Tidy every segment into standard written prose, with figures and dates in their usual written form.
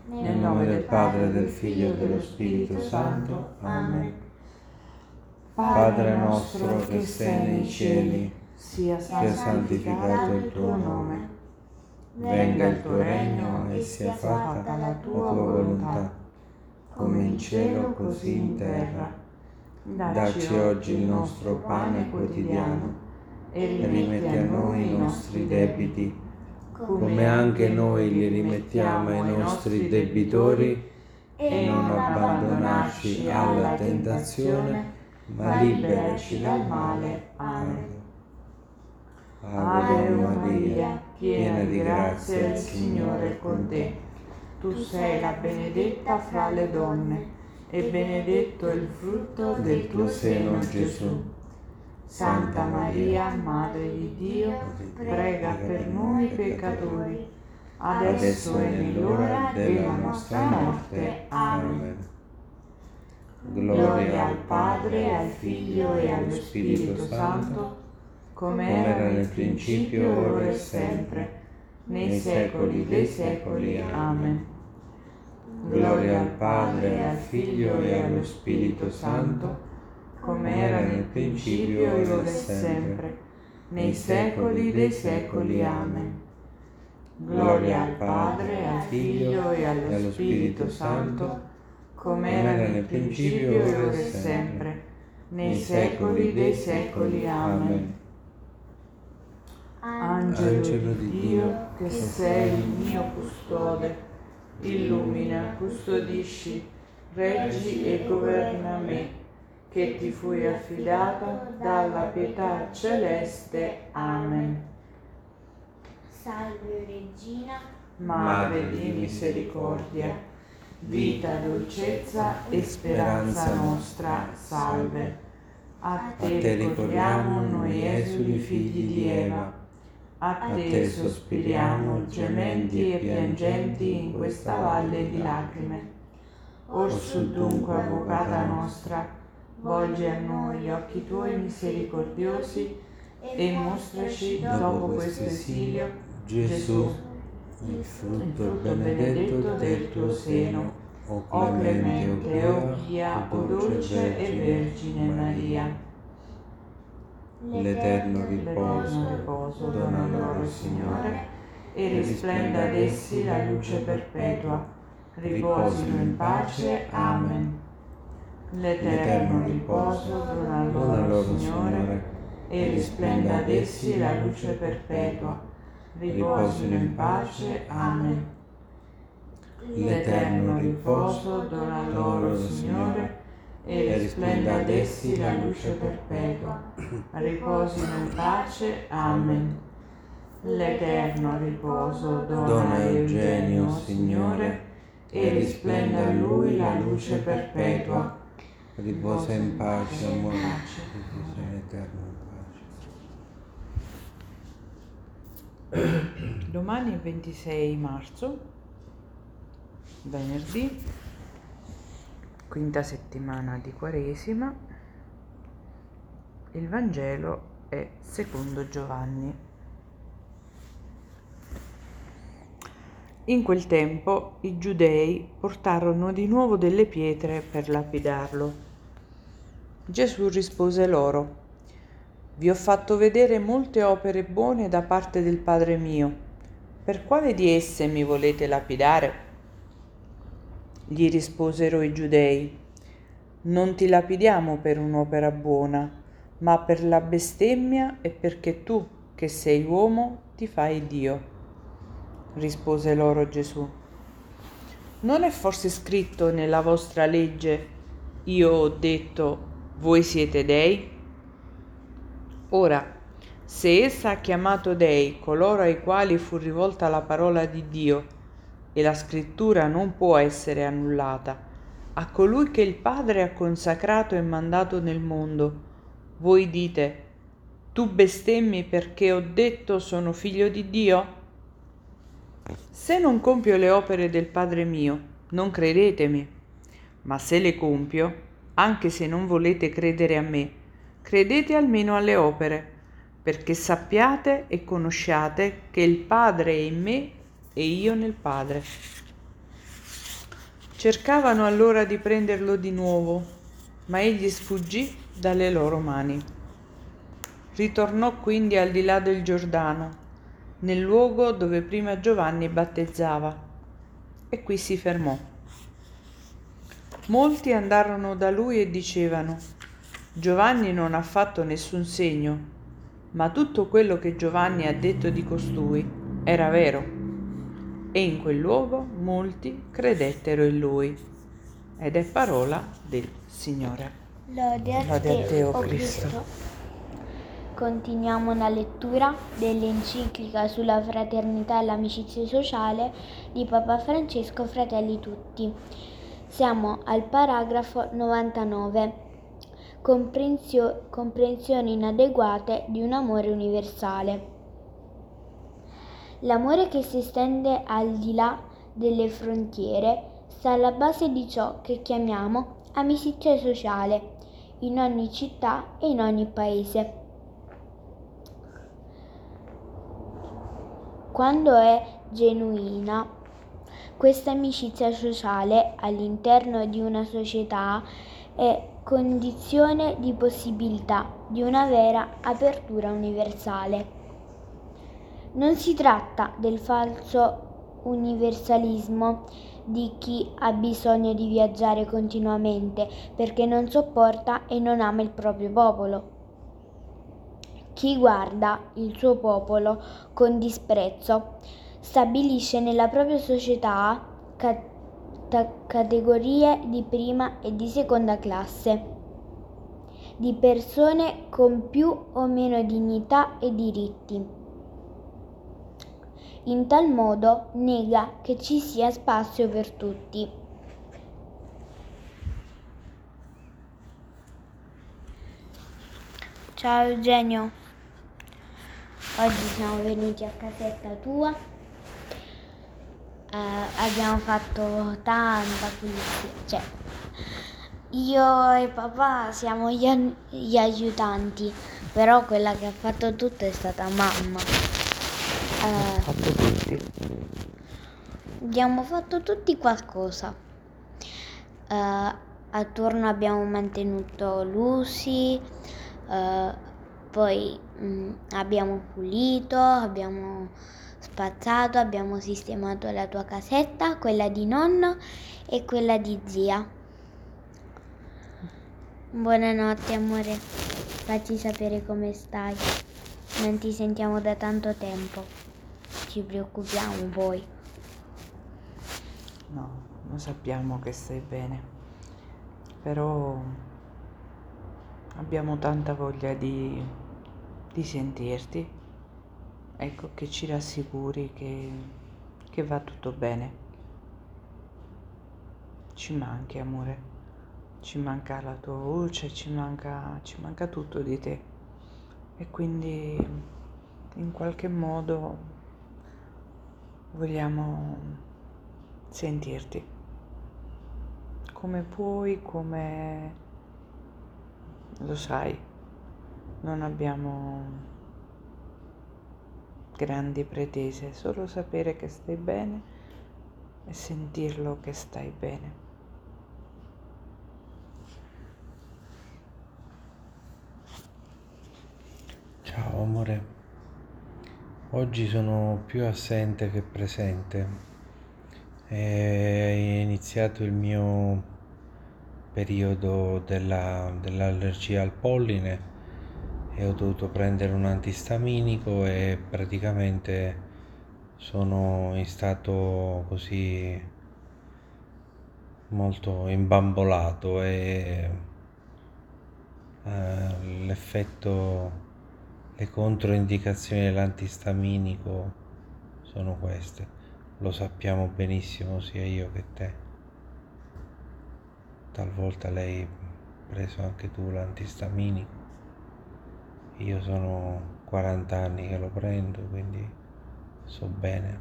Nel nome del Padre, del Figlio e dello Spirito Santo. Amen. Padre nostro che sei nei cieli, sia santificato il tuo nome. Venga il tuo regno e sia fatta la tua volontà, come in cielo così in terra. Dacci oggi il nostro pane quotidiano e rimetti a noi i nostri debiti, come anche noi li rimettiamo ai nostri debitori, e non abbandonarci alla tentazione, ma liberaci dal male. Amen. Ave Maria, piena di grazia, il Signore è con te. Tu sei la benedetta fra le donne, e benedetto il frutto del tuo seno, Gesù. Santa Maria, Madre di Dio, prega per noi peccatori, adesso e nell'ora della nostra morte. Amen. Gloria al Padre, al Figlio e allo Spirito Santo, come era nel principio, ora e sempre, nei secoli dei secoli. Amen. Gloria al Padre, al Figlio e allo Spirito Santo, come era nel principio, ora e sempre, nei secoli dei secoli. Amen. Gloria al Padre, al Figlio e allo Spirito Santo, come era nel principio, ora e sempre, nei secoli dei secoli. Amen. Angelo di Dio, che sei il mio custode, illumina, custodisci, reggi e governa me, che ti fui affidato dalla pietà celeste. Amen. Salve Regina, Madre di misericordia, vita, dolcezza e speranza nostra, salve. A te ricordiamo noi esuli figli di Eva, a te sospiriamo gementi e piangenti in questa valle di lacrime. Orsù dunque, avvocata nostra, volgi a noi gli occhi tuoi misericordiosi e mostraci dopo questo esilio Gesù, il frutto benedetto del tuo seno, o clemente, o pia, o dolce e Vergine Maria. L'eterno riposo dona loro, Signore, e risplenda ad essi la luce perpetua. Riposino in pace. Amen. L'eterno riposo dona loro, Signore, e risplenda ad essi la luce perpetua. Riposino in pace. Amen. L'eterno riposo dona loro, Signore, e risplenda ad essi la luce perpetua. Riposino in pace. Amen. L'eterno riposo dona a Eugenio, Signore, e risplenda a lui la luce perpetua. Riposa in pace, amore, eterno in pace. Domani è 26 marzo, venerdì, quinta settimana di Quaresima. Il Vangelo è secondo Giovanni. In quel tempo i giudei portarono di nuovo delle pietre per lapidarlo. Gesù rispose loro: Vi ho fatto vedere molte opere buone da parte del Padre mio. Per quale di esse mi volete lapidare? Gli risposero i giudei: Non ti lapidiamo per un'opera buona, ma per la bestemmia e perché tu, che sei uomo, ti fai Dio. Rispose loro Gesù: Non è forse scritto nella vostra legge: Io ho detto, voi siete dei? Ora, se essa ha chiamato dei coloro ai quali fu rivolta la parola di Dio, e la scrittura non può essere annullata, a colui che il Padre ha consacrato e mandato nel mondo, voi dite: Tu bestemmi perché ho detto sono figlio di Dio? Se non compio le opere del Padre mio, non credetemi, ma se le compio, anche se non volete credere a me, credete almeno alle opere, perché sappiate e conosciate che il Padre è in me e io nel Padre. Cercavano allora di prenderlo di nuovo, ma egli sfuggì dalle loro mani. Ritornò quindi al di là del Giordano, nel luogo dove prima Giovanni battezzava, e qui si fermò. Molti andarono da lui e dicevano: Giovanni non ha fatto nessun segno, ma tutto quello che Giovanni ha detto di costui era vero. E in quel luogo molti credettero in lui. Ed è parola del Signore. Lode a te, o Cristo. Continuiamo la lettura dell'enciclica sulla fraternità e l'amicizia sociale di Papa Francesco Fratelli Tutti. Siamo al paragrafo 99. Comprensioni inadeguate di un amore universale. L'amore che si estende al di là delle frontiere sta alla base di ciò che chiamiamo amicizia sociale, in ogni città e in ogni paese. Quando è genuina, questa amicizia sociale all'interno di una società è condizione di possibilità di una vera apertura universale. Non si tratta del falso universalismo di chi ha bisogno di viaggiare continuamente perché non sopporta e non ama il proprio popolo. Chi guarda il suo popolo con disprezzo stabilisce nella propria società categorie di prima e di seconda classe, di persone con più o meno dignità e diritti. In tal modo nega che ci sia spazio per tutti. Ciao Eugenio, oggi siamo venuti a casetta tua, abbiamo fatto tanta pulizia, io e papà siamo gli aiutanti, però quella che ha fatto tutto è stata mamma. Fatto tutti. Abbiamo fatto tutti qualcosa. Attorno abbiamo mantenuto l'usi, poi abbiamo pulito, abbiamo spazzato, abbiamo sistemato la tua casetta, quella di nonno e quella di zia. Buonanotte amore, facci sapere come stai. Non ti sentiamo da tanto tempo. Ci preoccupiamo poi. No, lo sappiamo che stai bene, però abbiamo tanta voglia di sentirti, ecco, che ci rassicuri che va tutto bene. Ci manchi, amore, ci manca la tua voce, ci manca tutto di te, e quindi in qualche modo vogliamo sentirti come puoi, come lo sai. Non abbiamo grandi pretese, solo sapere che stai bene e sentirlo che stai bene. Ciao amore, oggi sono più assente che presente. È iniziato il mio periodo dell'allergia al polline e ho dovuto prendere un antistaminico e praticamente sono in stato così molto imbambolato e l'effetto, le controindicazioni dell'antistaminico sono queste. Lo sappiamo benissimo sia io che te. Talvolta lei ha preso anche tu l'antistaminico. Io sono 40 anni che lo prendo, quindi so bene.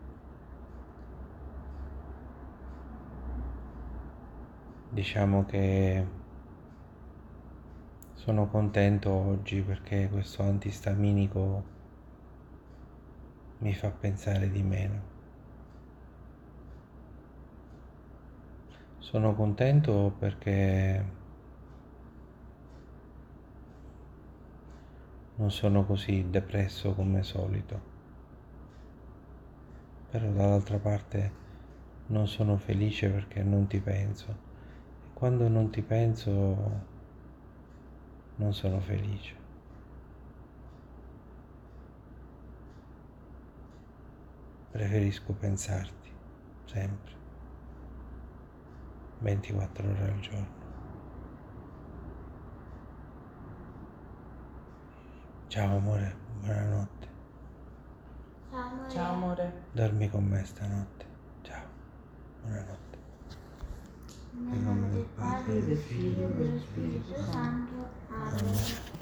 Diciamo che sono contento oggi perché questo antistaminico mi fa pensare di meno. Sono contento perché non sono così depresso come solito, però dall'altra parte non sono felice perché non ti penso. E quando non ti penso non sono felice. Preferisco pensarti sempre, 24 ore al giorno. Ciao amore, buonanotte. Ciao amore. Dormi con me stanotte. Ciao, buonanotte. Nel nome del Padre, del Figlio e dello Spirito Santo. Amen.